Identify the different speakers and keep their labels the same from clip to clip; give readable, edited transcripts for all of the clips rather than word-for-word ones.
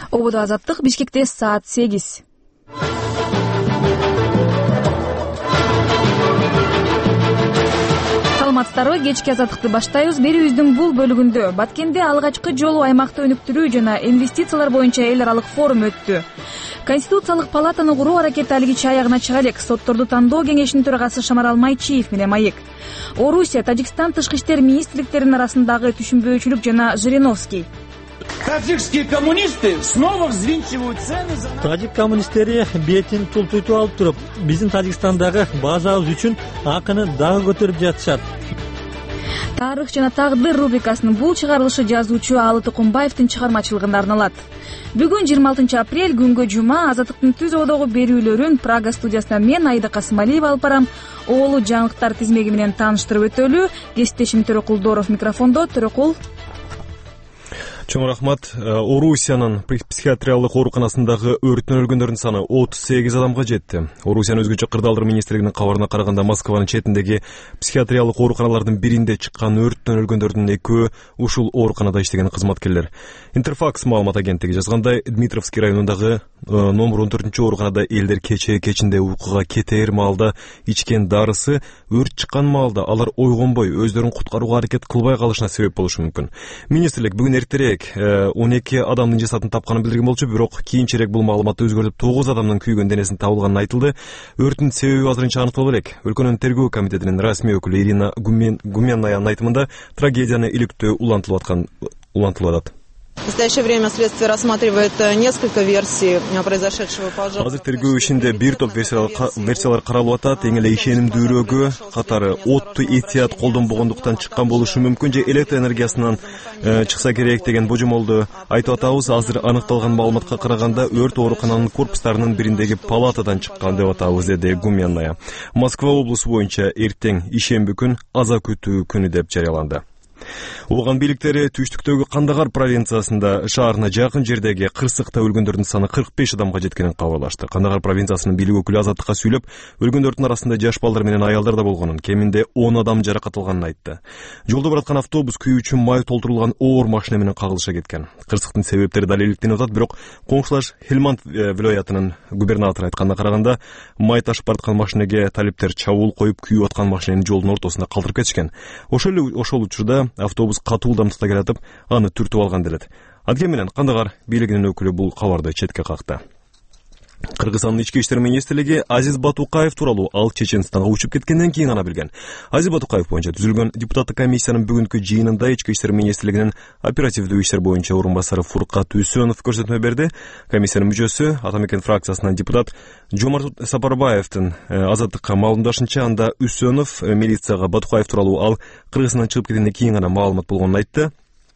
Speaker 1: Ободо Азаттык, Бишкекте саат 8. Саламатсыздарбы, кечки Азаттыкты баштайбыз. Берүүбүздүн бул бөлүгүндө Баткенде алгачкы жолу аймакты өнүктүрүү жана инвестициялар боюнча эл аралык форум өттү. Конституциялык палатаны куруу аракети алигиче аягына чыга элек. Сотторду тандоо кеңешинин төрагасы Шамарал Майчиев менен маек. Орусия, Тажикстан тышкы иштер министрликтеринин арасындагы түшүнбөөчүлүк жана Жириновский.
Speaker 2: Таджикские коммунисты снова взвинчивают цены за...
Speaker 3: Тажик коммунисттери бетин тултуйтуп алып туруп, биздин Тажикстандагы базабыз үчүн акыны дагы көтөрүп жатышат.
Speaker 1: Тарых жана тагдыр рубрикасынын бул чыгарылышы жазуучу Алы Токумбаевдин чыгармачылыгына арналат. Бүгүн 26 апрель күнгө жума. Азаттыктын түз ободогу берүүлөрүн Прага студиясынан мен Айда Касымалиева алып барам. Оолу жаңылыктар тизмеги менен тааныштырып өтөлү. Кесиптешим Төрөкул Доров микрофондо. Төрөкул.
Speaker 4: Чоң рахмат. Орусиянын психиатриялык ооруканасындагы өрттөн өлгөндөрдүн саны 38 адамга жетти. Орусиянын өзгөчө кырдаалдар министрлигинин кабарына караганда Москванын четиндеги психиатриялык ооруканалардын биринде чыккан өрттөн өлгөндөрдүн экөө ушул ооруканада иштеген кызматкерлер. Интерфакс маалымат агенттиги жазгандай, Дмитровский районундагы номер 14 ооруканада элдер кечинде уйкуга кетээр маалда ичкен дарысы өрт чыккан маалда алар ойгонбой өздөрүн куткарууга аракет кылбай калышына себеп болушу мүмкүн. Министрлик бүгүн эртерээк 12 адамдын жасатын тапканын билдирген болчу, бирок кийинчерээк бул маалыматты өзгөртүп 9 адамдын күйгөн денесин табылганын айтылды. Өрттүн себеби азырынча аныктала элек. Өлкөнүн тергөө комитетинин расмий өкүлү Ирина Гуменнаянын айтымында трагедияны иликтөө улантылып атат.
Speaker 5: В настоящее время следствие рассматривает несколько версий произошедшего пожара.
Speaker 4: Азыр тергөө ишинде бир топ версиялар каралып атат. Эң эле ишенимдүүрөөгү катары отту этият колдонбогондуктан чыккан болушу мүмкүн же электр энергиясынан чыкса керек деген божомолду айтып атабыз. Азыр аныкталган маалыматка караганда өрт оорукананын корпустарынын бириндеги палатадан чыккан деп атабыз, деди Гуменная. Москва облусу боюнча эртең ишемби күн аза күтүү күнү деп жарыяланды. Оған бийликтери түштүктөгү Кандагар провинциясында шаарына жакын жердеги кырсыкта өлгөндөрдүн саны 45 адамга жеткенин кабарлашты. Кандагар провинциясынын бийлик өкүлү Азаттыкка сүйлөп, өлгөндөрдүн арасында жаш балдар менен аялдар да болгонун, кеминде 10 адам жаракат алганын айтты. Жолдо бараткан автобус күйүүчү май толтурулган оор машина менен кагылыша кеткен. Кырсыктын себептери далилденип атат, бирок коңшулаш Хельманд вилаятынын губернатору айтканына караганда, май ташып бараткан машинеге талиптер чабуул коюп күйүп аткан машинени жолдун ортосунда калтырып кетишкен. Ошол учурда автобус катуу ылдамдыкта келатып, аны түртүп алган делет. Адге менен Кандагар бийлигинин өкүлү бул кабарды четке какты. Кыргызстандын ички иштер министрлиги Азиз Батукаев тууралуу ал Чеченстанга учуп кеткенден кийин гана билген. Азиз Батукаев боюнча түзүлгөн депутаттык комиссиянын бүгүнкү жыйынында ички иштер министрлигинин оперативдүү иштер боюнча орун басары Фуркат Үсөнов көрсөтмө берди. Комиссиянын мүчөсү, Атамекен фракциясынан депутат Жомарт Сапарбаевдин Азаттыкка маалымдашынча, анда Үсөнов милицияга Батукаев тууралуу ал Кыргызстандан чыгып кеткенден кийин гана маалымат болгонун айтты.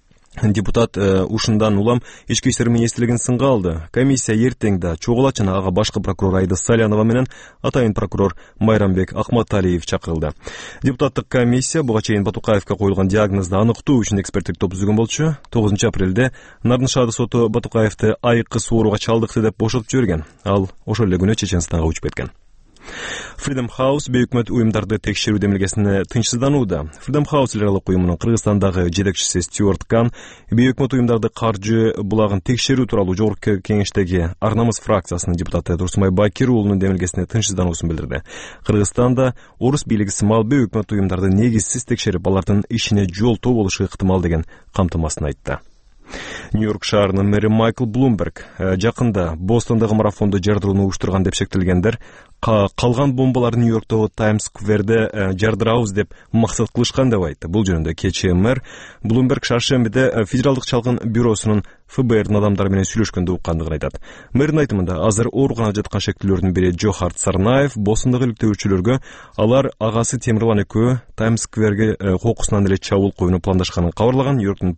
Speaker 4: Депутат ушундан улам ички иштер министрлигин сынга алды. Комиссия эртең да чогулат жана ага башкы прокурор Айда Салянова менен атайын прокурор Майрамбек Акматалиев чакырылды. Депутаттык комиссия буга чейин Батукаевка коюлган диагнозду аныктоо үчүн эксперттик топ түзгөн болчу. 9 апрелде Нарын шаардык соту Батукаевди айыккыс ооруга чалдыкты деп бошотуп жиберген. Ал ошол эле күнү Чеченстанга учуп кеткен. Freedom House бейөкмөт уюмдарды текшерүү демилгесине тынчсызданууда. Freedom House эл аралык уюмунун Кыргызстандагы жетекчиси Стюарт Кан бейөкмөт уюмдарды каржы булагын текшерүү тууралуу жогорку кеңештеги Ар намыс фракциясынын депутаты Турсунбай Бакир уулунун демилгесине тынчсыздануусун билдирди. Кыргызстанда орус бийлиги сымал бейөкмөт уюмдарды негизсиз текшерип, алардын ишине жолтоо болушу ыктымал деген камтымасын айтты. Нью-Йорк шаарынын мэри Майкл Блумберг жакында Бостондагы марафонду жардырууну уюштурган деп шектелгендер калган бомбаларды Нью-Йорктогу Таймс скверде жардырабыз деп максат кылышкан деп айтты. Бул жөнүндө кечээ мэр Блумберг шаршембиде федералдык чалгын бюросунун ФБРдин адамдары менен сүйлөшкөндө уккандыгын айтат. Мэрдин айтымында азыр ооруканада жаткан шектүүлөрдүн бири Жохарт Сарнаев Бостондагы иликтөөчүлөргө алар агасы Темирлан экөө Таймс скверге кокусунан эле чабуул коюуну пландашканын кабарлаган. Нью-Йорктун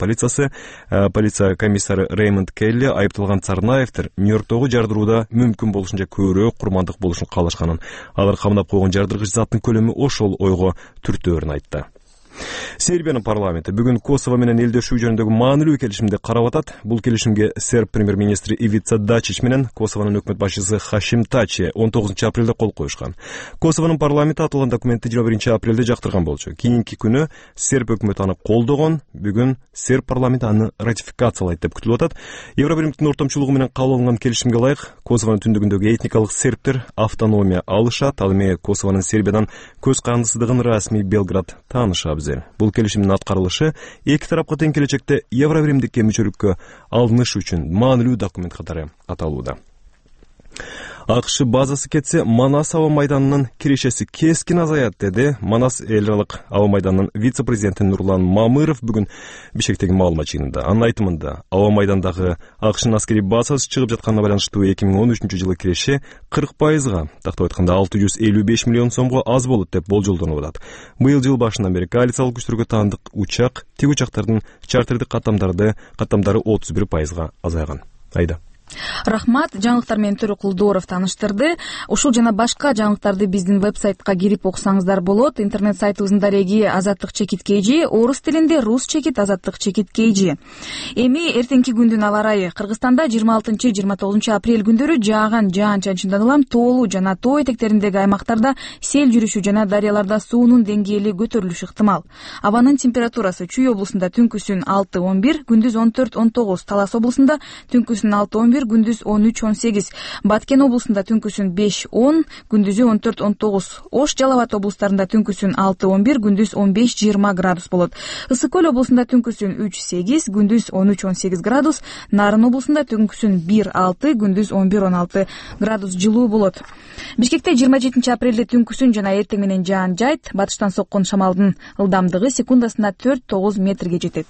Speaker 4: полиция комиссары Реймонд Келли айыпталган Сарнаевдер Нью-Йорктогу жардырууда мүмкүн болушунча көбүрөөк курмандык болушун каалашканын, алар камдап койгон жардыргыч заттын көлөмү ошол ойго түртөөрүн айтты. Сербиянын парламенти бүгүн Косово менен элдешүү жөнүндөгү маанилүү келишимди карап атат. Бул келишимге серб премьер-министри Ивица Дачич менен Косовонун өкмөт башчысы Хашим Тачи 19 апрелде кол коюшкан. Косовонун парламенти аталган документти 21 апрелде жактырган болчу. Кийинки күнү серб өкмөтү аны колдогон. Бүгүн серб парламенти аны ратификациялайт деп күтүлүп атат. Евробиримдин ортомчулугу менен кабыл алынган келишимге ылайык Косовонун түндүгүндөгү этникалык сербтер автономия алышат. Ал эми Косовонун Сербиядан көз кандысыздыгын расмий Белград тааныша абзел. Бул келишимдин аткарылышы эки тарапка тең келечекте Евробиримдикке мүчөлүккө алыныш үчүн маанилүү документ катары аталууда. АКШ базасы кетсе, Манас аба майданынын кирешеси кескин азаят, деди Манас эл аралык аба майданынын вице-президенти Нурлан Мамыров бүгүн Бишкектеги маалымат жыйынында. Анын айтымында, аба майдандагы АКШнын аскерий базасы чыгып жатканына байланыштуу 2013-жылы киреше 40%, тактап айтканда 655 миллион сомго аз болот деп болжолдонуп атат. Быйыл жыл башынан бери коалициялык күчтөргө таандык учак, тик учактардын чартердик каттамдары 31%га азайган. Айда.
Speaker 1: Рахмат, жаңылыктар менен Төрө Кулдоров тааныштырды. Ушул жана башка жаңылыктарды биздин веб-сайтка кирип окусаңыздар болот. Интернет сайтыбыздын дареги Азаттык чекит KG, орус тилинде Рус чекит Азаттык чекит KG. Эми эртеңки күндүн аба ырайы. Кыргызстанда 26-29 апрель күндөрү жааган жаан-чачындан улам тоолуу жана тоо этектериндеги аймактарда сел жүрүшү жана дарыяларда суунун деңгээли көтөрүлүшү ыктымал. Абанын температурасы Чүй облусунда түнкүсүн 6-11, күндүз 14-19, Талас облусунда түнкүсүн 6-11, күндүз 13-18, Баткен облусунда түнкүсүн 5-10, күндүзү 14-19, Ош, Жалал Абад облустарында түнкүсүн 6-11, күндүз 15-20 градус болот. Ысык көл облусунда түнкүсүн 3-8, күндүз 13-18 градус, Нарын облусунда түнкүсүн 1-6, күндүз 11-16 градус жылуу болот. Бишкекте 27 апрелде түнкүсүн жана эртең менен жаан жайт, батыштан соккон шамалдын ылдамдыгы секундасына 4-9 метрге жетет.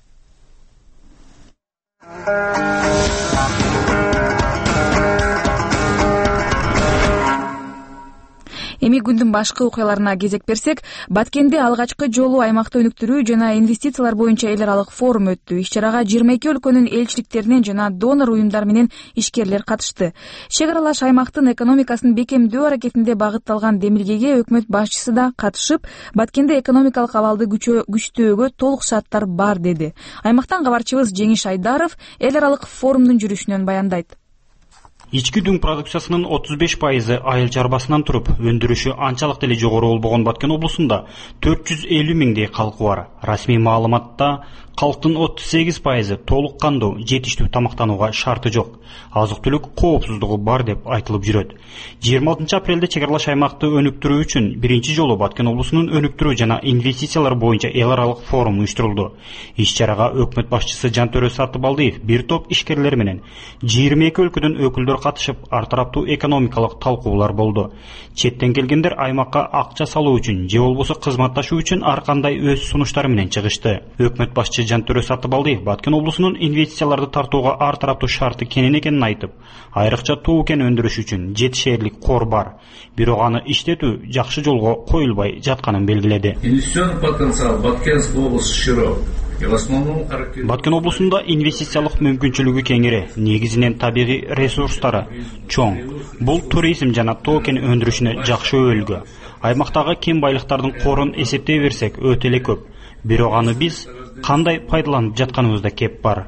Speaker 1: Эми күндүн башкы окуяларына кезек берсек, Баткенде алгачкы жолу аймакты өнүктүрүү жана инвестициялар боюнча эл аралык форум өттү. Иш чарага 22 өлкөнүн элчиликтеринен жана донор уюмдар менен ишкерлер катышты. Чек аралаш аймактын экономикасын бекемдөө аракетинде багытталган демилгеге өкмөт башчысы да катышып, Баткенде экономикалык абалды күчтөөгө толук шарттар бар, деди. Аймактан кабарчыбыз Жеңиш Айдаров эл аралык форумдун жүрүшүнөн баяндайт.
Speaker 6: Ички дүң продукциясынын 35% айыл чарбасынан туруп, өндүрүшү анчалык деле жогору болбогон Баткен облусунда 450 миңдей калкы бар. Расмий маалыматта калктын 38% толук кандуу, жетиштүү тамактанууга шарты жок. Азык-түлүк коопсуздугу бар деп айтылып жүрөт. 26 апрелде чек аралаш аймакты өнүктүрүү үчүн биринчи жолу Баткен облусунун өнүктүрүү жана инвестициялар боюнча эл аралык форум уюштурулду. Иш чарага өкмөт башчысы Жантөрө Сатыбалдиев бир топ ишкерлер менен 22 өлкөдөн өкүлдөр катышып, ар тараптуу экономикалык талкуулар болду. Четтен келгендер аймакка акча салуу үчүн же болбосо кызматташуу үчүн ар кандай өз сунуштары менен чыгышты. Өкмөт башчы Жантөрө Сатыбалдиев Баткен облусунун инвестицияларды тартууга ар тараптуу шарты кенен экенин айтып, айрыкча тоо кен өндүрүш үчүн жетишерлик кор бар. Бирок аны иштетүү жакшы жолго коюлбай жатканын белгиледи.
Speaker 7: Инвестиционный потенциал Баткенской области широк.
Speaker 6: Баткен облусунда инвестициялык мүмкүнчүлүгү кеңири, негизинен табигый ресурстары чоң. Бул туризм жана тоо кен өндүрүшүнө жакшы өбөлгө. Аймактагы кен байлыктардын корун эсептей берсек өтө эле көп. Бирок аны биз кандай пайдаланып жатканыбызда кеп бар.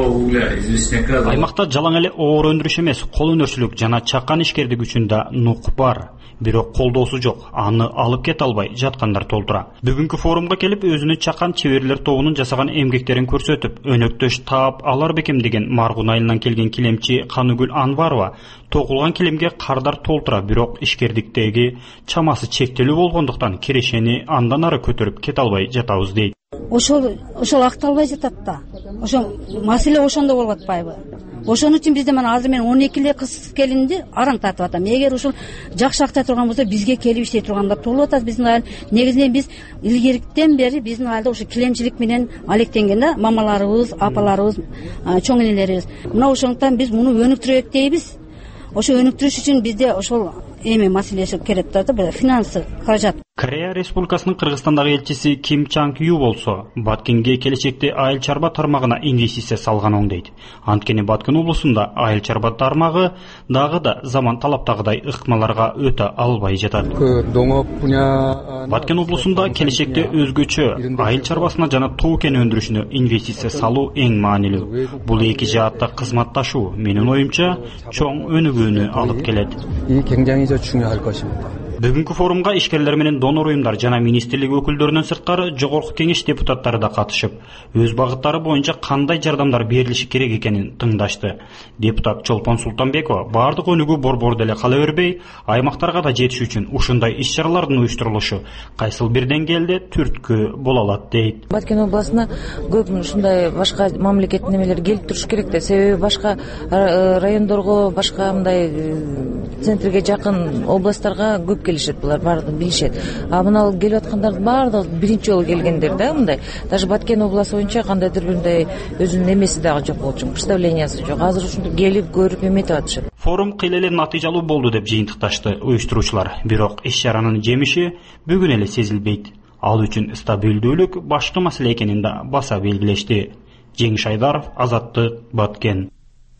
Speaker 6: Аймакта жалаң эле оор өндүрүш эмес, кол өнөрчүлүк жана чакан ишкердик үчүн да нук бар. Бирок колдоосу жок, аны алып кете албай жаткандар толтура. Бүгүнкү форумга келип өзүнүн чакан чеберлер тобунун жасаган эмгектерин көрсөтүп, өнөктөш таап алар бекем деген Маргун айылынан келген килемчи Каныгүл Анварова тогулган килемге кардар толтура, бирок ишкердиктеги чамасы чектелүү болгондуктан кирешени андан ары көтөрүп кете албай жатабыз дейт.
Speaker 8: Ошол акталбай жатат да. Ошо маселе ошондо болуп атпайбы? Ошон үчүн бизде мына азыр мен 12 эле кыз келинди араң тартып атам. Эгер ушул жакшы актай турган болсо бизге келип иштей тургандар толуп атат. Биздин айыл негизинен биз илгериден бери биздин айылда ошо килемчилик менен алектенген да, мамаларыбыз, апаларыбыз, чоң энелерибиз. Мына ошондуктан биз муну өнүктүрөйүк дейбиз. Ошо өнүктүрүш үчүн бизде ошол эми маселеси келип турат да, финансы, каражат.
Speaker 6: Корея Республикасынын Кыргызстандагы элчиси Ким Чанг Ю болсо, Баткенге келечекте айыл чарба тармагына инвестиция салган оңдойт. Анткени Баткен облусунда айыл чарба тармагы дагы да заман талаптагыдай ыкмаларга өтө албай жатат. Баткен облусунда келечекте өзгөчө айыл чарбасына жана тоо кен өндүрүшүнө инвестиция салуу эң маанилүү. Бул эки жаатта кызматташуу менин оюмча чоң өнүгүүнү алып келет. Бүгүнкү форумга ишкерлер менен донор уюмдар жана министрлик өкүлдөрүнөн сырткары жогорку кеңеш депутаттары да катышып, өз багыттары боюнча кандай жардамдар берилиши керек экенин тыңдашты. Депутат Чолпон Султанбекова бардык өнүгүү борбор деле кала бербей, аймактарга да жетиш үчүн ушундай иш-чаралардын уюштурулушу кайсыл бир деңгээлде түрткү боло алат дейт.
Speaker 9: Баткен областына көп ушундай башка мамлекеттик немелер келип туруш керек да, себеби башка райондорго, башка мындай центрге жакын областтарга көп келишет, булар баардыгы билишет. А мына келип аткандардын баардыгы биринчи жолу келгендер да, мындай. Даже Баткен областы боюнча кандайдыр бирдей өзүнүн эмеси дагы жок болчу, представлениясы жок. Азыр ушинтип келип көрүп эметип атышат.
Speaker 6: Форум кыйла эле натыйжалуу болду деп жыйынтыкташты уюштуруучулар. Бирок иш-чаранын жемиши бүгүн эле сезилбейт. Ал үчүн стабилдүүлүк башкы маселе экенин да баса белгилешти. Жеңиш Айдаров, Азаттык, Баткен.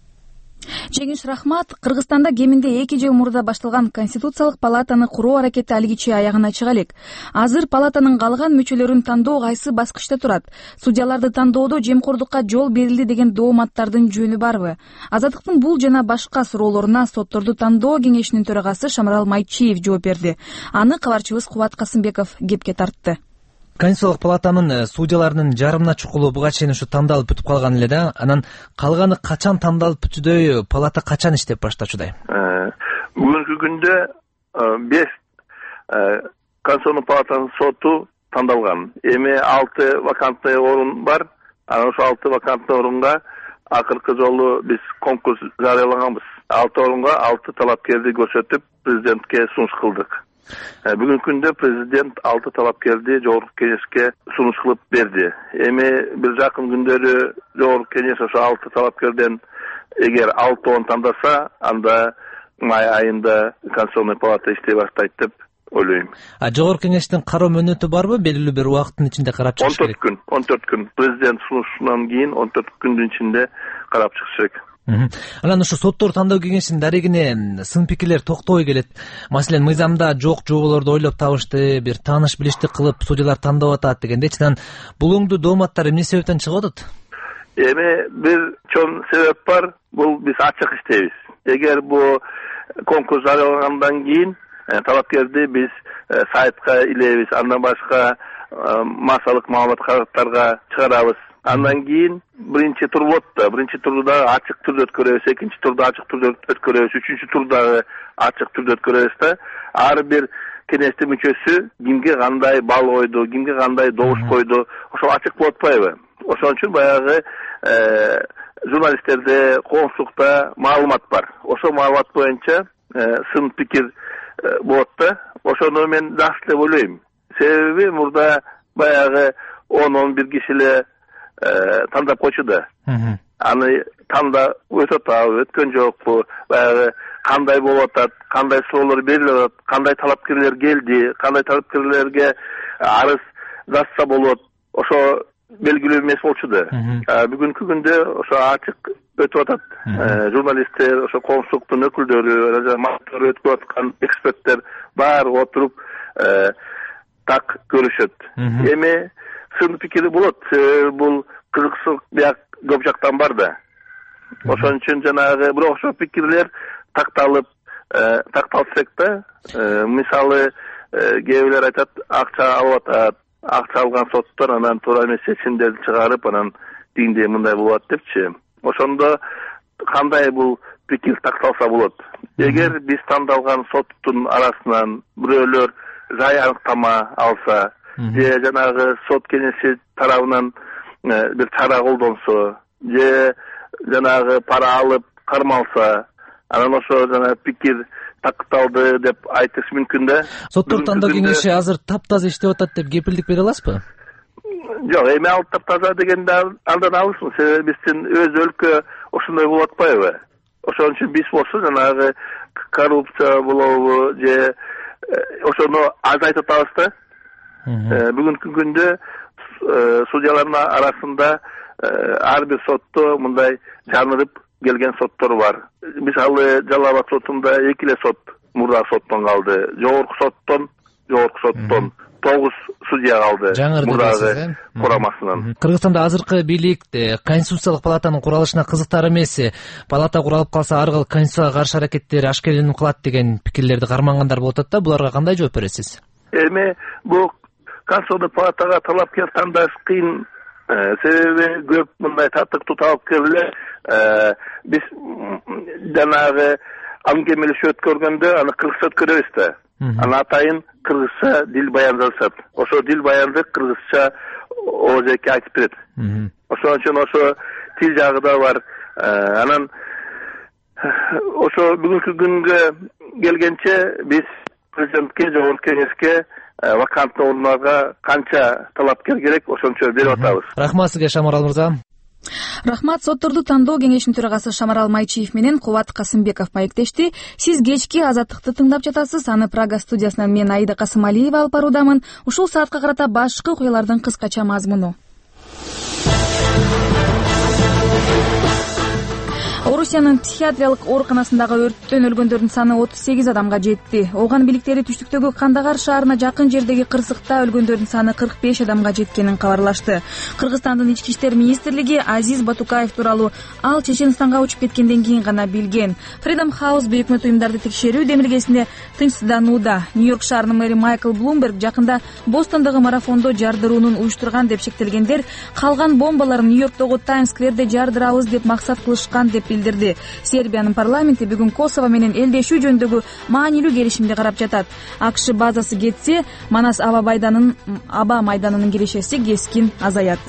Speaker 1: Жеңиш рахмат. Кыргызстанда кеминде 2 жыл мурда башталган Конституциялык палатаны куруу аракети алигичи аягына чыга элек. Азыр палатанын калган мүчөлөрүн тандоо кайсы баскычта турат? Судьяларды тандоодо жемкордукка жол берилди деген дооматтардын жөнү барбы? Азаттыктын бул жана башка суроолоруна сотторду тандоо кеңешинин төрагасы Шамрал Майчиев жооп берди. Аны кабарчыбыз Кубат Касымбеков кепке тартты.
Speaker 10: Конституциялык палатанын судьяларынын жарымына чукулу буга чейин ушу тандалып бүтүп калган эле да. Анан калганы качан тандалып бүтүдөй, палата качан иштеп баштачудай?
Speaker 11: Бүгүнкү күндө 5 Конституциялык палатанын соту тандалган. Эми 6 вакантный орун бар. Анан ошо 6 вакантный орунга акыркы жолу биз конкурс жарыялаганбыз. 6 орунга 6 талапкерди көрсөтүп президентке сунуш кылдык. Бүгүнкү күндө президент 6 талапкерди жогорку кеңешке сунуш кылып берди. Эми бир жакын күндөрү жогорку кеңеш ошо 6 талапкерден эгер 6-10 тандаса, анда май айында Конституционный палата иштей баштайт деп ойлойм.
Speaker 10: Жогорку кеңештин кароо мөөнөтү барбы? Белгилүү бир убакыттын ичинде карап чыгыш керек.
Speaker 11: 14 күн. Президент сунушунан кийин 14 күндүн ичинде карап чыгыш керек.
Speaker 10: Анан ушу соттор тандоо кеңешинин дарегине сын пикирлер токтобой келет. Маселен, мыйзамда жок жооболорду ойлоп табышты, бир тааныш билиштик кылып судьялар тандап атат дегендечи. Анан бул оңдуу дооматтар эмне себептен чыгып атат?
Speaker 11: Эми бир чоң себеп бар. Бул биз ачык иштейбиз. Эгер бул конкурс жарыялагандан кийин талапкерди биз сайтка илебиз, андан башка массалык маалымат кагаздарга чыгарабыз. Андан кийин биринчи турда ачык түрдө өткөрөбүз, экинчи турда ачык түрдө өткөрөбүз, үчүнчү турда ачык түрдө өткөрөбүз да. Ар бир кеңештин мүчөсү кимге кандай балл койду, кимге кандай добуш койду, ошол ачык болуп атпайбы? Ошон үчүн баягы журналисттерде, коомчулукта маалымат бар. Ошол маалымат боюнча сын пикир болот да. Ошону мен жакшы деп ойлойм. Себеби мурда баягы 10-11 кишиле тандап койчу да. Аны танда өтөт атабы, өткөн жокпу, баягы кандай болуп атат, кандай суроолор берилип атат, кандай талапкерлер келди, кандай талапкерлерге арыз жазса болот. Ошо белгилүү эмес болчу да. Бүгүнкү күндө ошо ачык өтүп атат. Журналисттер, ошо коомчулуктун өкүлдөрү, маалыматтар өткөрүп аткан эксперттер баары отуруп так көрүшөт. Эми сын пикири болот. Бул кызыкчылык бияк көп жактан бар да. Ошон үчүн жанагы бирок ошо пикирлер такталсак да, мисалы кээ бирлер айтат, акча алып атат, акча алган соттор анан туура эмес чечимдерди чыгарып, анан тигиндей мындай болот депчи. Ошондо кандай бул пикир такталса болот? Эгер биз тандалган соттун арасынан бирөөлөр жай аныктама алса, же жанагы сот кеңеши тарабынан бир чара колдонсо, же жанагы пара алып кармалса, анан ошо жана пикир такталды деп айтыш мүмкүн да.
Speaker 10: Соттор тандоо кеңеши азыр таптаза иштеп атат деп кепилдик бере аласызбы?
Speaker 11: Жок, эми ал таптаза дегенде андан алысмын. Себеби биздин өз өлкө ошондой болуп атпайбы? Ошон үчүн биз болсо жанагы коррупция болобу же ошону азайтып атабыз да. Бүгүнкү күндө судьялардын арасында ар бир сотто мындай жаңырып келген соттор бар. Мисалы Жалал Абад сотунда 2 эле сот мурда соттон калды. Жогорку соттон 9 судья калды. Мурдагы курамасынан.
Speaker 10: Кыргызстанда азыркы бийлик Конституциялык палатанын куралышына кызыктар эмес. Палата куралып калса ар кыл конституцияга каршы аракеттер ашкеленип калат деген пикирлерди кармангандар болуп атат да. Буларга кандай жооп бересиз?
Speaker 11: Эми бул Конституциялык палатага талапкер тандаш кыйын. Себеби көп мындай таттыктуу талапкерлер биз жанагы аңгемелешип өткөргөндө аны кыргызча өткөрөбүз да. Аны атайын кыргызча дил баян жазышат. Ошо дил баянды кыргызча ожеке айтып берет. Ошон үчүн ошо тил жагы да бар. Анан ошо бүгүнкү күнгө келгенче биз президентке, жогорку кеңешке вакантный орундарга канча талапкер керек, ошончо берип атабыз.
Speaker 10: Рахмат сизге, Шамарал мырза.
Speaker 1: Рахмат. Сотторду тандоо кеңешинин төрагасы Шамарал Майчиев менен Кубат Касымбеков маектешти. Сиз кечки Азаттыкты тыңдап жатасыз. Аны Прага студиясынан мен Аида Касымалиева алып баруудамын. Ушул саатка карата башкы окуялардын кыскача мазмуну. Орусиянын психиатриялык ооруканасындагы өрттөн өлгөндөрдүн саны 38 адамга жетти. Ооган бийликтери түштүктөгү Кандагар шаарына жакын жердеги кырсыкта өлгөндөрдүн саны 45 адамга жеткенин кабарлашты. Кыргызстандын ички иштер министрлиги Азиз Батукаев тууралуу ал Чеченстанга учуп кеткенден кийин гана билген. Freedom House бейөкмөт уюмдарды текшерүү демилгесинде тынчсызданууда. Нью-Йорк шаарынын мэри Майкл Блумберг жакында Бостондогу марафондо жардыруунун уюштурган деп шектелгендер калган бомбаларын Нью-Йорктогу Таймс-скверде жардырабыз деп максат кылышкан деп билдирди. Сербиянын парламенти бүгүн Косово менен элдешүү жөнүндөгү маанилүү келишимди карап жатат. АКШ базасы кетсе, Манас аба майданынын кирешеси кескин азаят.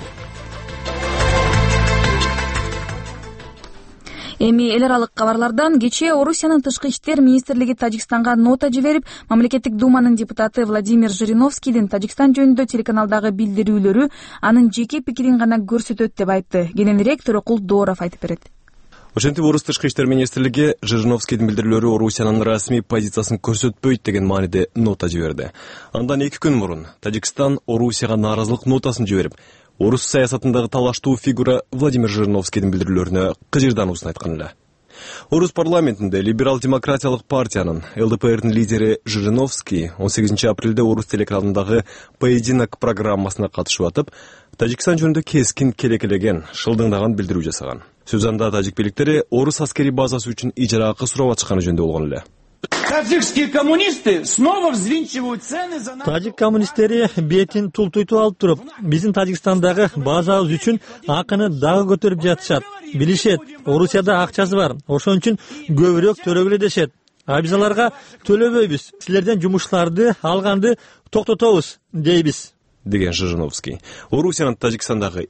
Speaker 1: Эми эл аралык кабарлардан кечээ Орусиянын тышкы иштер министрлиги Тажикстанга нота жиберип, мамлекеттик думанын депутаты Владимир Жириновскийдин Тажикстан жөнүндө телеканалдагы билдирүүлөрү анын жеке пикирин гана көрсөтөт деп айтты. Кененирээк Төрөкул Дооров айтып берет.
Speaker 4: Ошентип Орус тышкы иштер министрлиги Жириновскийдин билдирүүлөрү Орусиянын расмий позициясын көрсөтпөйт деген мааниде нота жиберди. Андан 2 күн мурун Тажикстан Орусияга нааразылык нотасын жиберип, Орус саясатындагы талаштуу фигура Владимир Жириновскийдин билдирүүлөрүнө кыжырдануусун айткан эле. Орус парламентинде либерал-демократиялык партиянын ЛДПРдин лидери Жириновский 18 апрелде Орус телеканалындагы «Поединок» программасына катышып атып, Тажикстан жөнүндө кескин керекелеген, шылдыңдаган билдирүү жасаган. Сөз анда тажик бийликтери Орус аскери базасы үчүн ижара акы сурап атышканы жөнүндө болгон эле.
Speaker 2: Таджикские коммунисты снова взвинчивают цены за...
Speaker 3: Тажик коммунисттери бетин тултуйтуп алып туруп, биздин Тажикстандагы базабыз үчүн акыны дагы көтөрүп жатышат. Билишет, Орусияда акчасы бар, ошон үчүн көбүрөөк төлөгүлө дешет. А биз аларга төлөбөйбүз. Силерден жумуштарды алганды токтотобуз дейбиз,
Speaker 4: деген Жириновский. Орусиянын Тажикстандагы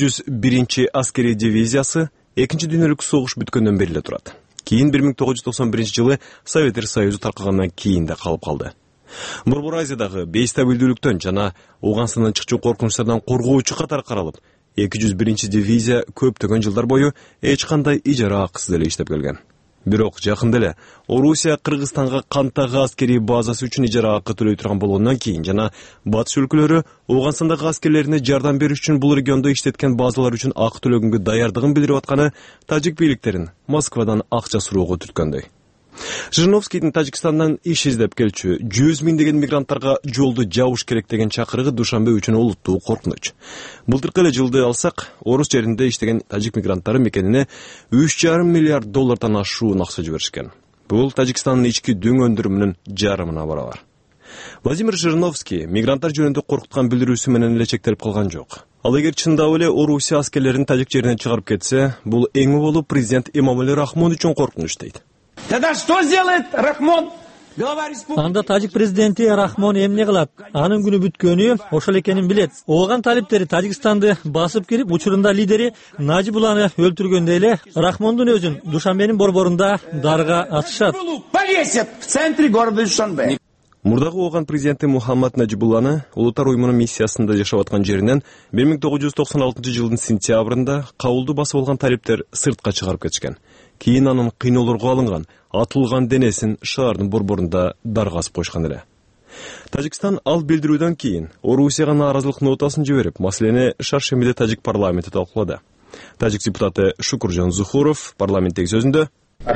Speaker 4: 201 аскери дивизиясы 2 дүйнөлүк согуш бүткөндөн бери эле турат. Кийин 1991 жылы Советтер Союзу таркагандан кийин да калып калды. Борбор Азиядагы бейстабилдүүлүктөн жана Ауганстандын чыкчу коркунучтардан коргоочу катары каралып, 201 дивизия көптөгөн жылдар бою эч кандай ижара акысыз эле иштеп келген. Бирок жакында эле Орусия Кыргызстанга Кантагы аскери базасы үчүн ижара акы төлөй турган болгондон кийин жана батыш өлкөлөрү Ауганстандагы аскерлерине жардам бериш үчүн бул региондо иштеткен базалар үчүн акы төлөгөнгө даярдыгын билдирип атканы тажик бийликтерин Москвадан акча суроого түткөндөй. Жириновскийдин Тажикстандан иш издеп келчү 100 миңдеген мигранттарга жолду жабыш керек деген чакырыгы Душанбе үчүн олуттуу коркунуч. Былтыркы эле жылды алсак, Орус жеринде иштеген тажик мигранттары мекенине $3,5 миллиард ашуун акча жиберишкен. Бул Тажикстандын ички дөң өндүрүмүнүн жарымына барабар. Владимир Жириновский мигранттар жөнүндө коркуткан билдирүүсү менен эле чектелип калган жок. Ал эгер чындап эле Орусия аскерлерин тажик жерине чыгарып кетсе, бул эң болуп президент Эмомали Рахмон үчүн коркунуч дейт.
Speaker 2: Тогда что сделает Рахмон?
Speaker 3: Анда тажик президенти Рахмон эмне кылат? Анын күнү бүткөнү ошол экенин билет. Ооган талиптери Тажикстанды басып кирип, учурунда лидери Najibulаны өлтүргөндө эле Рахмондун өзүн Душанбенин борборунда дарыга асышат.
Speaker 2: Повесят в центре города Душанбе.
Speaker 4: Мурдагы ооган президенти Мухаммад Najibulаны улуттар уюмунун миссиясында жашап аткан жеринен 1996 жылдын сентябрында кабулду басып алган талиптер сыртка чыгарып кетишкен. Кийин анын кыйноолорго алынган, атылган денесин шаардын борборунда даргасып койшкан эле. Тажикстан ал билдирүүдөн кийин Орусияга нааразылык нотасын жиберип, маселени Шаршембиде тажик парламенти талкуулады. Тажик депутаты Шукуржан Зухуров парламенттеги сөзүндө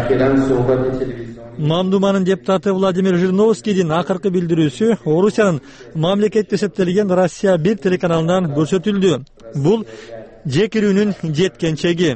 Speaker 3: Мамдуманын депутаты Владимир Жириновскийдин акыркы билдирүүсү Орусиянын мамлекетте эсептелген Россия 1 телеканалынан көрсөтүлдү. Бул жекирүүнүн жеткен чеги.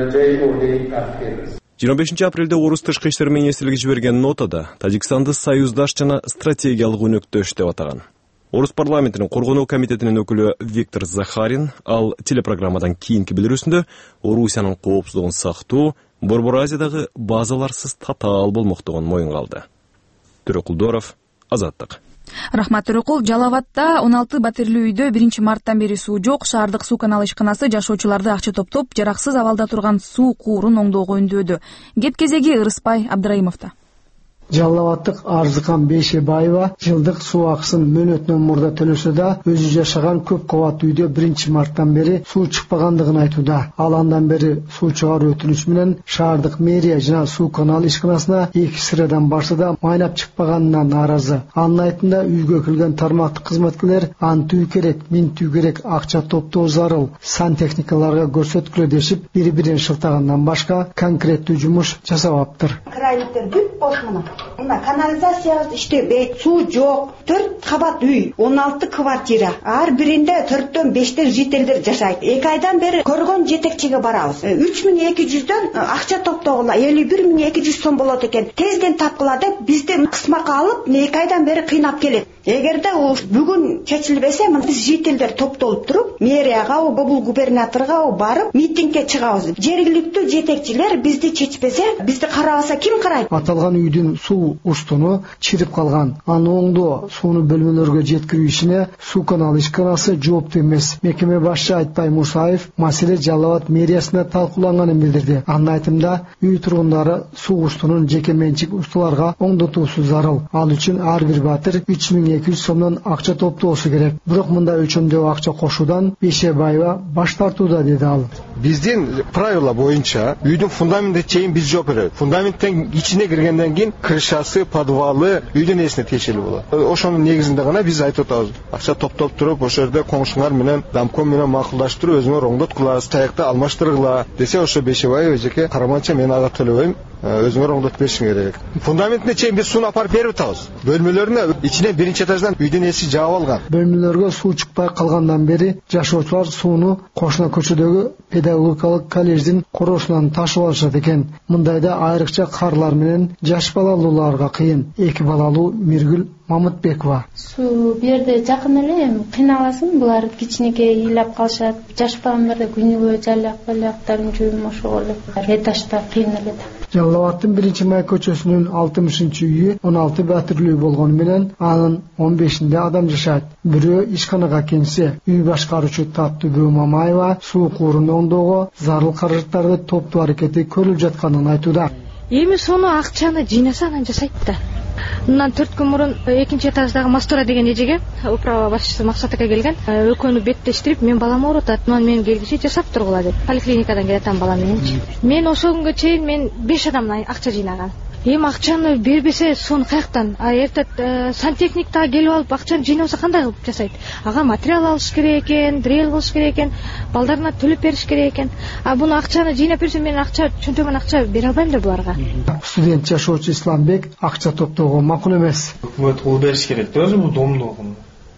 Speaker 4: 25 апрелде Орус тышкы иштер министрлиги жиберген нотада Тажикстанды союздаш жана стратегиялык өнөктөш деп атаган. Орус парламентинин коргонуу комитетинин өкүлү Виктор Захарин ал телепрограммадан кийинки билдирүүсүндө Орусиянын коопсуздугун сактоо Борбор Азиядагы базаларсыз татаал болмоктугун моюнга алды. Төрөкулдоров, Азаттык.
Speaker 1: Рахмат Төрөкул. Жалал Абадта 16 батирлүү үйдө 1 марттан бери суу жок. Шаардык суу канал ишканасы жашоочуларды акча топтоп, жараксыз абалда турган суу куурун оңдоого үндөөдү. Кеп кезеги Ырыспай Абдрайымовдо.
Speaker 12: Жалал-Абадтык Арзыкан Бейшебаева жылдык суу акысын мөөнөтүнөн мурда төлөсө да, өзү жашаган көп кабаттуу үйдө 1 марттан бери суу чыкпагандыгын айтууда. Ал андан бери суу чыгаруу өтүнүч менен шаардык мэрия жана суу канал ишканасына 2 сырадан барса да майнап чыкпаганынан нааразы. Анын айтымында үйгө келген тармактык кызматкерлер антуу керек, минтүү керек, акча топтоо зарыл, сантехникаларга көрсөткүлө дешип, бири-бирин шылтагандан башка конкреттүү жумуш жасабаптыр.
Speaker 13: Крайликтер бүт бош мына. Мына канализация иштебейт, суу жок. 4 кабат үй, 16 квартира. Ар биринде 4-төн 5тен жителдер жашайт. 2 айдан бери көргөн жетекчиге барабыз. 3200дөн акча топтогула 51200 сом болот экен. Тезден тапкыла деп бизден кысмак алып, 2 айдан бери кыйнап келет. Эгерде бүгүн чечилбесе, биз жителдер топтолуп туруп, мэрияга, облус губернаторго барып, митингге чыгабыз. Жергиликтүү жетекчилер бизди чечпесе, бизди карабаса ким карайт?
Speaker 12: Аталган үйдүн суу устуну чирип калган. Аны оңдоо, сууну бөлмөлөргө жеткирүү ишине суу канал ишканасы жооптуу эмес. Мекеме башчы Айтбай Мусаев маселе Жалал-Абад мэриясында талкууланганын билдирди. Анын айтымында, үй тургундары суу устунун жеке менчик устуларга оңдотуусу зарыл. Ал үчүн ар бир батир 3200 сомдон акча топтоосу керек. Бирок мындай өлчөмдөгү акча кошуудан Бейшебаева баш тартууда, деди ал.
Speaker 14: Биздин правила боюнча үйдүн фундаментине чейин биз жооп беребиз. Фундаменттен ичине киргенден кийин крышасы, подвалы, үйдүн эсине тиешелүү болот. Ошонун негизинде гана биз айтып атабыз. Акча топтоп туруп, ошол жерде коңшуңар менен, домком менен макулдаштырып, өзүңөр оңдоткула, таякты алмаштыргыла десе, ошо Бейшебаева эжеке караманча мен ага төлөбөйм. Өзүңөр оңдотуп беришиң керек. Фундаментине чейин биз сууну апарып берип атабыз. Бөлмөлөрүнө ичинен 1-этаждан үйдүн эси жаап алган.
Speaker 12: Бөлмөлөргө суу чыкпай калгандан бери жашоочулар сууну кошуна көчөдөгү педагогикалык коллеждин короосунан ташып алышат экен. Мындайда айрыкча карлар менен жаш балалууларга кыйын. 2 балалуу Миргүл Мамытбекова.
Speaker 15: Суу бу жерде жакын эле, кыйналасың, булар кичинекей ыйлап калышат. Жаш баламдар күнүгө жалактарын жууп ошого эле этажда кыйын эле.
Speaker 12: Жалал-Абадтын 1 май көчөсүнүн 60-үйү 16 батирлүү болгону менен анын 15-inde адам жашайт. Бирөө ишканага кенсе, үй башкаруучу Таттыбүү Мамаева суу куурун оңдоого зарыл каражаттарды топтоо аракети көрүлүп жатканын айтууда.
Speaker 16: Эми сону акчаны жыйнаса анан жасайт да. Мындан 4 күн мурун 2-этаждагы Мастура деген эжеге управа башчысы Максат ака келген. Экөөнү беттештирип, мен балам ооруп, анан мен келгичи жасап тургула деп. Поликлиникадан келатам балам мененчи. Мен ошол күнгө чейин мен 5 адамдан акча жыйнаган. Эми акчаны бербесе, сону каяктан? Эртет сантехник да келип алып акчаны жыйнабаса кандай кылып жасайт? Ага материал алыш керек экен, дрель кылыш керек экен, балдарына төлөп бериш керек экен. Буну акчаны жыйнап берсе, мен акча чөнтөгөн акча бере албайм да буларга.
Speaker 12: Студент жашоочу Исламбек акча топтоого макул эмес.
Speaker 17: Өкмөт кул бериш керек да, өзү бул домдугун.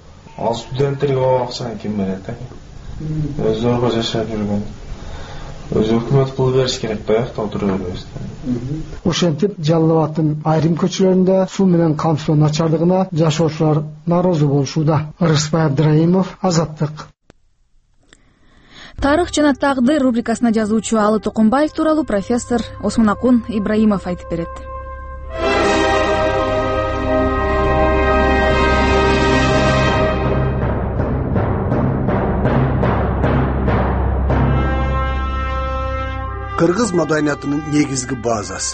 Speaker 17: Ал студенттерге акчаны ким берет да? Өзүргө жашап жүргөн. Өзү өкмөт кыл бериш керек да, аяктап тура беребиз.
Speaker 12: Ошентип Жалал-Абадтын айрым көчөлөрүндө суу менен камсоо начардыгына жашоочулар нааразы болушууда. Ырыспай Абдрайымов, Азаттык.
Speaker 1: Тарых жана тагдыр рубрикасына жазуучу Алы Токонбаев тууралуу профессор Осмонакун Ибраимов айтып берет.
Speaker 18: Кыргыз маданиятынын негизги базасы.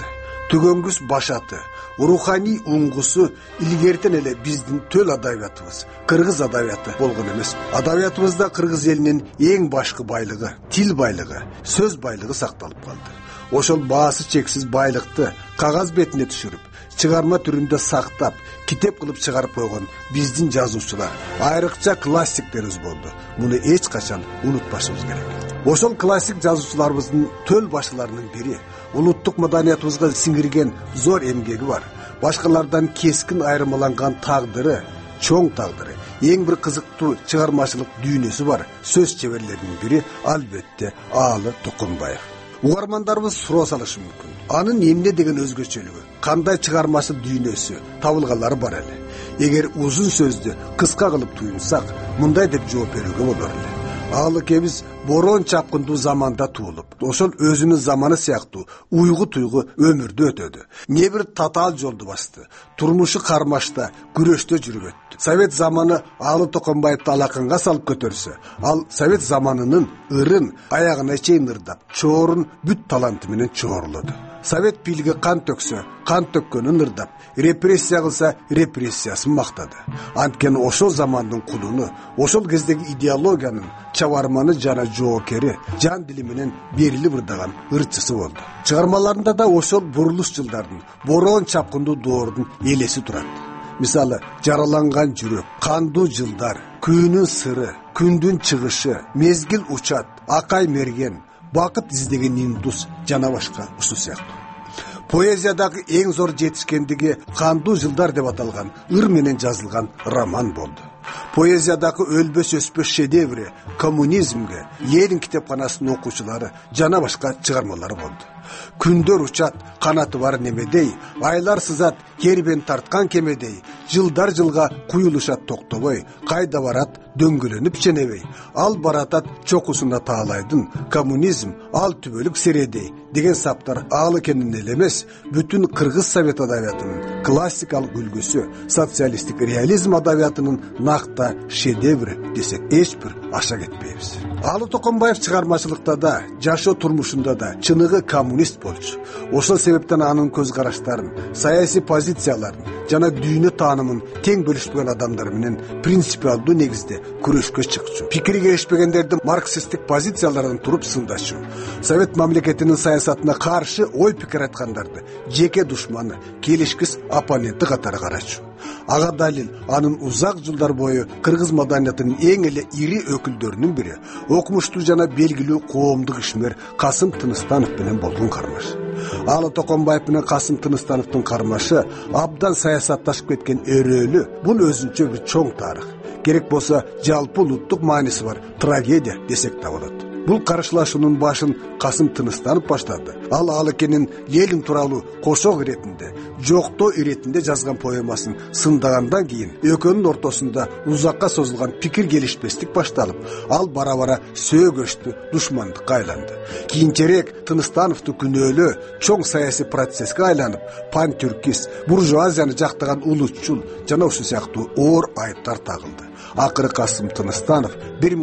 Speaker 18: түгөнгүс башаты, руханий уңгусу илгертен эле биздин төл адабиятыбыз кыргыз адабияты болгон эмес. Адабиятыбызда кыргыз элинин эң башкы байлыгы, тил байлыгы, сөз байлыгы сакталып калды. Ошол баасы чексиз байлыкты кагаз бетине түшүрүп, чыгарма түрүндө сактап, китеп кылып чыгарып койгон биздин жазуучулар, айрыкча классиктерибиз болду. Муну эч качан унутпашыбыз керек. Ошол классик жазуучуларыбыздын төл башыларынын бири улуттук маданиятыбызга сиңирген зор эмгеги бар. Башкалардан кескин айырмаланган тагдыры, чоң тагдыры, эң бир кызыктуу чыгармачылык дүйнөсү бар сөз чеберлеринин бири албетте Аалы Токонбаев. Угармандарыбыз суроо салышы мүмкүн. Анын эмне деген өзгөчөлүгү, кандай чыгармачыл дүйнөсү табылганлары бар эле. Эгер узун сөздү кыска кылып туюнсак, мындай деп жооп берүүгө болор эле. Аалыкебиз борон чапкындуу заманда туулуп, ошол өзүнүн заманы сыяктуу уйгу туйгу өмүрдү өтөдү. Не бир татаал жолду басты, турмушу кармашта, күрөштө жүрүп өттү. Совет заманы Аалы Токонбаевди алаканга салып көтөрсө, ал Совет заманынын ырын аягына чейин ырдап, чоорун бүт таланты менен чоорлоду. Совет бийлиги кан төксө, кан төккөнүн ырдап, репрессия кылса, репрессиясын мактады. Анткени ошол замандын кулуну, ошол кездеги идеологиянын чабарманы жана жоокери, жан дили менен берилип ырдаган ырчысы болду. Чыгармаларында да ошол бурулуш жылдардын, борон чапкындуу доордун элеси турат. Мисалы, жараланган жүрөк, кандуу жылдар, күнүн сыры, күндүн чыгышы, мезгил учат, акай мерген, бакыт издеген индус жана башка ушул сыяктуу. Поэзиядагы эң зор жетишкендиги кандуу жылдар деп аталган ыр менен жазылган роман болду. Поэзиядагы өлбөс өспөс шедеври коммунизмге, Ленин китепканасынын окуучулары жана башка чыгармалары болду. Күндөр учат, канаты бар немедей, айлар сызат, кербен тарткан кемедей, жылдар жылга куюлушат токтобой, кайда барат дөңгөлөнүп ченебей, ал баратат чокусуна таалайдын, коммунизм ал түбөлүк середей деген саптар Аалы экенин эле эмес, бүтүн кыргыз совет адабиятынын классикалык үлгүсү, социалисттик реализм адабиятынын накта шедеври десек эч бир аша кетпейбиз. Аалы Токонбаев чыгармачылыкта да, жашоо турмушунда да чыныгы коммунист болчу. Ошол себептен анын көз караштарын, саясий позицияларын жана дүйнө таанымын тең бөлүшпөгөн адамдар менен принципиалдуу негизде күрөшкө чыкчу. Пикири келишпегендерди марксисттик позициялардан туруп сындачу. Совет мамлекетинин саясатына каршы ой пикир айткандарды жеке душманы, келишкис оппоненти катары карачу. Ага далил анын узак жылдар бою кыргыз маданиятынын эң эле ири өкүлдөрүнүн бири, окумуштуу жана белгилүү коомдук ишмер Касым Тыныстанов менен болгон кармаш. Аалы Токонбаев менен Касым Тыныстановдун кармашы абдан саясатташып кеткен өрөөлү, бул өзүнчө бир чоң тарых. Керек болсо жалпы улуттук мааниси бар трагедия десек да болот. Бул каршылашуунун башын Касым Тыныстанов баштады. Ал Аалекенин Ленин тууралуу кошок иретинде, жоктоо иретинде жазган поэмасын сындагандан кийин экөөнүн ортосунда узакка созулган пикир келишпестик башталып, ал бара-бара сөөгөчтү душмандыкка айланды. Кийинчерээк Тыныстановду күнөөлөө чоң саясий процесске айланып, пантюркист, буржуазияны жактаган улутчул жана ушул сыяктуу оор айыптар тагылды. Акыры Касым Тыныстанов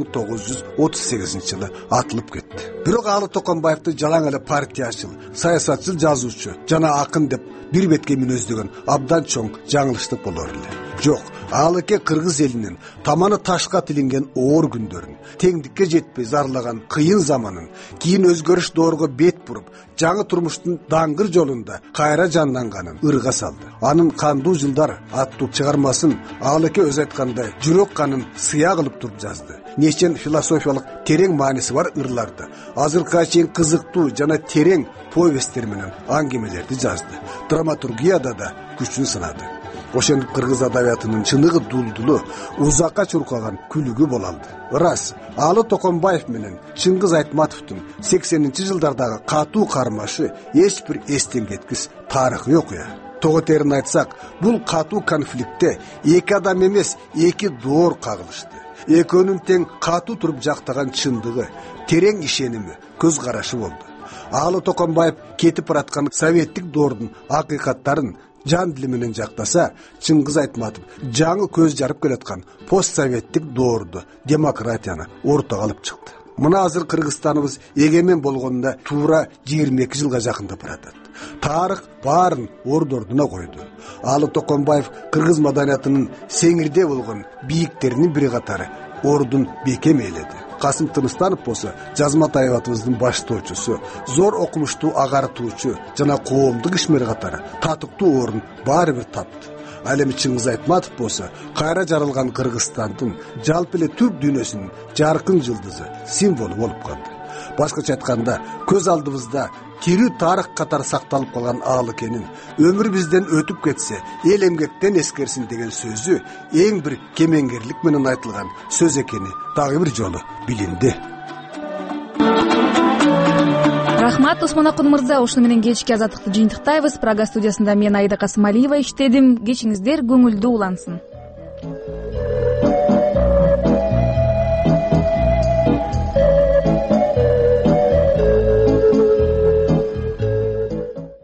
Speaker 18: 1938-жылы атылып кетти. Бирок Аалы Токонбаевди жалаң эле партиячыл, саясатчыл жазуучу жана акын деп бир бетке мүнөздөгөн абдан чоң жаңылыштык болор эле. Жок, Аалеке кыргыз элинин таманы ташка тилинген оор күндөрүн, теңдикке жетпей зарлаган кыйын заманын, кийин өзгөрүш доорго бет буруп, жаңы турмуштун даңгыр жолунда кайра жанданганын ырга салды. Анын кандуу жылдар аттуу чыгармасын Аалеке өз айткандай жүрөк канын сыя кылып туруп жазды. Нечен философиялык терең мааниси бар ырларды, азыркыга чейин кызыктуу жана терең повесттер менен аңгемелерди жазды. Драматургияда да күчүн сынады. Ошентип кыргыз адабиятынын чыныгы дулдулу, узакка чуркаган күлүгү боло алды. Ырас, Аалы Токонбаев менен Чыңгыз Айтматовдун 80-жылдардагы катуу кармашы эч бир эстен кеткис тарыхый окуя. Тоготерин айтсак, бул катуу конфликтте эки адам эмес, эки доор кагылышты. Экөөнүн тең катуу туруп жактаган чындыгы, терең ишеними, көз карашы болду. Аалы Токонбаев кетип бараткан советтик доордун акыйкаттарын жан дили менен жактаса, Чыңгыз Айтматов жаңы көз жарып келаткан постсоветтик доорду, демократияны ортого алып чыкты. Мына азыр Кыргызстаныбыз эгемен болгонуна туура 22 жылга жакындап баратат. Тарых баарын ордордуна койду. Алы Токонбаев кыргыз маданиятынын сеңирде болгон бийиктеринин бири катары ордун бекем ээледи. Касым Тыныстанов болсо жазма таябатыбыздын баштоочусу, зор окумуштуу агартуучу жана коомдук ишмер катары татыктуу орун баары бир тапты. Ал эми Чыңгыз Айтматов болсо кайра жаралган Кыргызстандын жалпы эле түрк дүйнөсүнүн жаркын жылдызы, символу болуп калды. Башкача айтканда, көз алдыбызда тирүү тарых катары сакталып калган ал экенин, өмүр бизден өтүп кетсе, эл эмгектен эскерсин деген сөзү эң бир кемеңгерлик менен айтылган сөз экени дагы бир жолу билинди.
Speaker 1: Рахмат Осмонакун мырза. Ушуну менен кечки азаттыкты жыйынтыктайбыз. Прага студиясында мен Аида Касымалиева иштедим. Кечиңиздер көңүлдүү улансын.